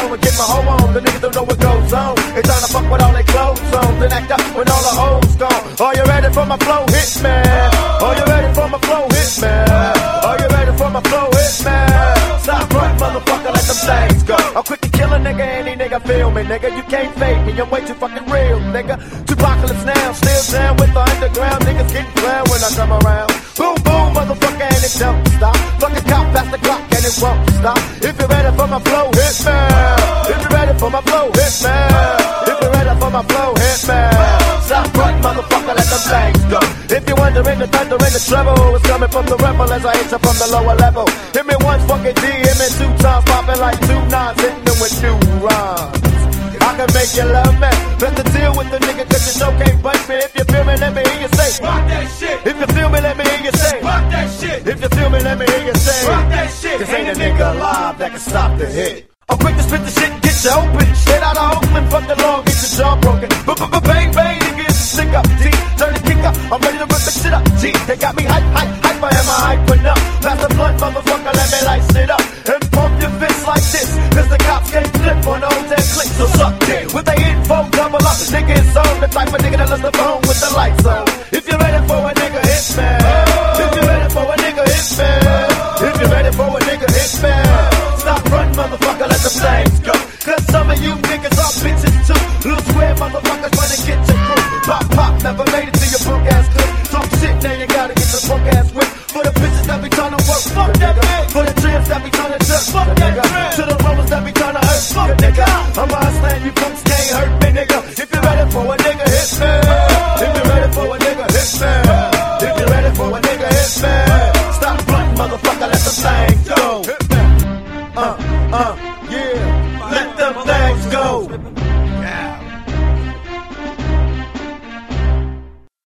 home and get my hoe on. The niggas don't know what goes on. They tryna fuck with all their clothes on, then act up when all the hoes gone. Are you ready for my flow, hitman? Are you ready for my flow, hitman? Are you ready for my flow, hitman? Stop running, motherfucker, let them things go. I'm quick to kill a nigga, any nigga feel me, nigga. You can't fake me, I'm way too fucking real, nigga. Tupacalypse now, still down with the underground. Niggas getting drowned when I come around. Boom, boom, motherfucker, and it don't stop. Fucking cop past the clock and it won't stop. If you're ready for my flow, hitman. If you're ready for my flow, hitman. If you're ready for my flow, hitman. Stop running, motherfucker, let them things go. If you're wondering, the thunder and the trouble is coming from the rebel as I enter from the lower level. Hit me once, fucking D, hit me 2 times, popping like 2 nines, hitting them with new rhymes. I can make you love me. Better deal with the nigga, cause you know can't bite me. If you feel me, let me hear you say, rock that shit. If you feel me, let me hear you say, rock that shit. If you feel me, let me hear you say, rock that shit. Cause ain't a nigga alive that can stop the hit. I'm quick to spit the shit and get you open. Straight out of Oakland, fuck the law, get your jaw broken. Bang, bang, nigga, stick up, G. Turn the kick up, I'm ready to rip the shit up, G. They got me hype, I am hyping up. Pass the blunt, motherfucker, let me light shit up. And pump your fist like this, cause the cops can't flip on those that click. So suck dick, with the info, double up. Nigga is on, the type of nigga that loves the phone with the lights on. If you're ready for a nigga, hit man. If you're ready for a nigga, hit man. If you're ready for a nigga, hit man. Stop running, motherfucker, let the flames go. Cause some of you niggas are bitches too. Little square motherfuckers trying to get your crew. Pop, never made it to your broke ass clip. Talk shit, now you gotta get your broke ass whip. For the bitches that be trying to work, fuck that bitch. For the tramps that be trying to jerk, fuck that bitch. To the rollers that be trying to hurt, fuck nigga. I'm a hustler and you folks can't hurt me, nigga. If you're ready for a nigga, hit me. If you're ready for a nigga, hit me. If you're ready for a nigga, hit me. Stop frontin', motherfucker, let the things go. Yeah, let them things go.